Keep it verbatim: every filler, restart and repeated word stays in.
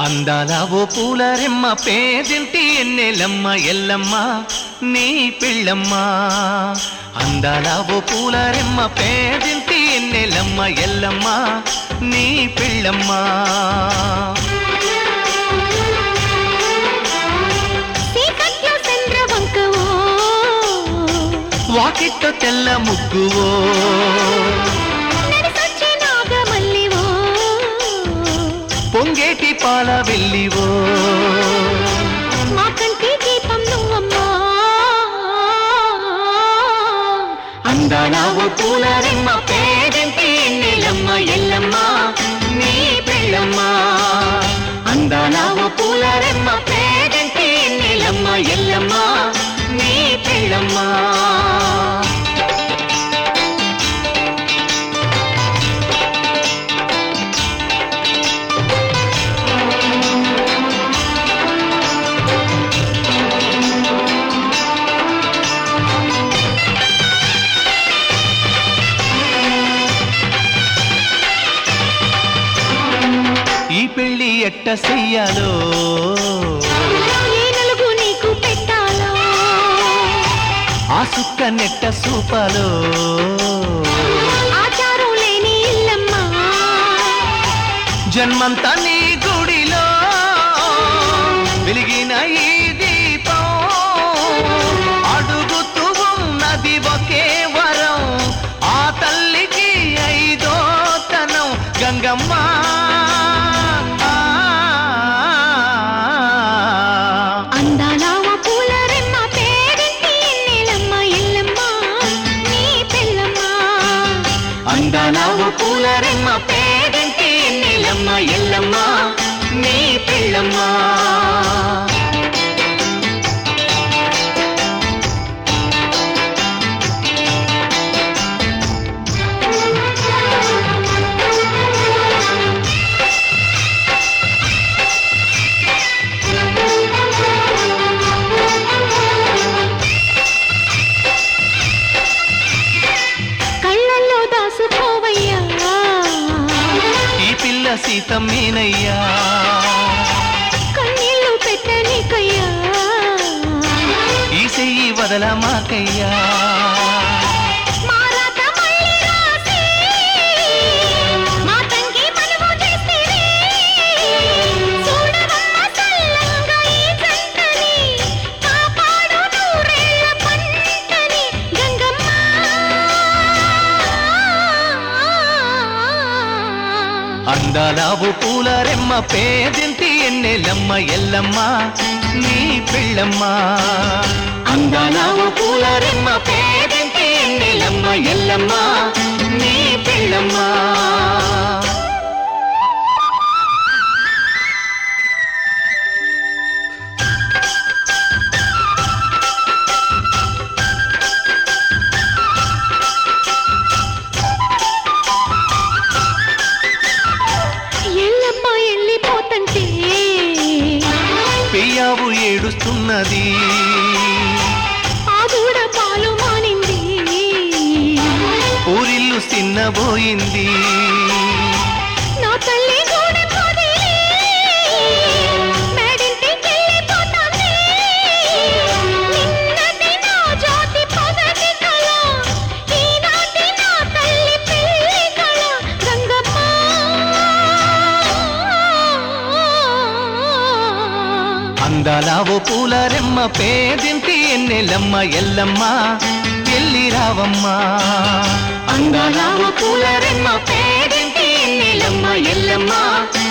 అందాల ఓ పూలరెమ్మ పేదింటి ఎన్నెలమ్మ ఎల్లమ్మ నీ పిల్లమ్మ అందాల ఓ పూలరెమ్మ పేదింటి ఎన్నెలమ్మ ఎల్లమ్మ నీ పిల్లమ్మ వాకిట్లో తెల్ల ముగ్గువో పొంగేటి పాల వెళ్ళివో మా కంటి దీపం నువ్వమ్మా అందాల ఓ పూలరెమ్మ పేదింటి ఎన్నెలమ్మ ఎల్లమ్మ నీ పిల్లమ్మ అందాల ఓ పూలరెమ్మ పేదింటి ఎన్నెలమ్మ ఎల్లమ్మ నీ పిల్లమ్మ ఈ పెళ్లి ఎట్ట చెయ్యాలో ఏ నలుగు నీకు పెట్టాలో ఆ సుక్క నెట్ట సూపాలో ఆచారం లేని ఇల్లమ్మా జన్మంతా నీ గుడిలో వెలిగిన ఈ దీపం అడుగుతూ ఉన్నది ఒకే వరం ఆ తల్లికి ఐదో తనం గంగమ్మ అందాల ఓ పూలరెమ్మ పేదింటి ఎన్నెలమ్మ ఎల్లమ్మ నీ పిల్లమ్మ అందాల ఓ పూలరెమ్మ పేదింటి ఎన్నెలమ్మ ఎల్లమ్మ నీ పిల్లమ్మ కళ్ళల్లో దాసుకోవయ్యా ఈ పిల్ల సీతమ్మేనయ్యా కన్నీళ్ళు పెట్టనీకయ్యా ఈ చెయ్యి వదల మాకయ్యా మారాత మళ్ళీ రాసి మా తంగి మనము చేసిరి చూడవమ్మ చల్లంగా ఈ జంటని కాపాడు నూరేళ్ల పంటని గంగమ్మ అందాల ఓ పూలరెమ్మ పేదింటి ఎన్నెలమ్మ ఎల్లమ్మ నీ పిల్లమ్మ అందాల ఓ పూలరెమ్మ పేదింటి ఎన్నెలమ్మ ఎల్లమ్మ నీ పిల్లమ్మ ఎల్లమ్మ వెళ్ళిపోతంటే పెయ్యావు ఏడుస్తున్నది ఆ దూడ పాలు మానింది ఊరిల్లు చిన్నబోయింది నా తల్లి గూడె పొదిలి మేడింటికి వెళ్ళిపోతుంది నిన్నటి నా జ్యోతి పొగటి కళ ఈనాటి నా తల్లి పెళ్లి కళ గంగమ్మ అందాల ఓ పూలరెమ్మ పేదింటి ఎన్నెలమ్మ ఎల్లమ్మ ఎల్లి రావమ్మ అందాల ఓ పూలరెమ్మ పేదింటి ఎన్నెలమ్మ ఎల్లమ్మ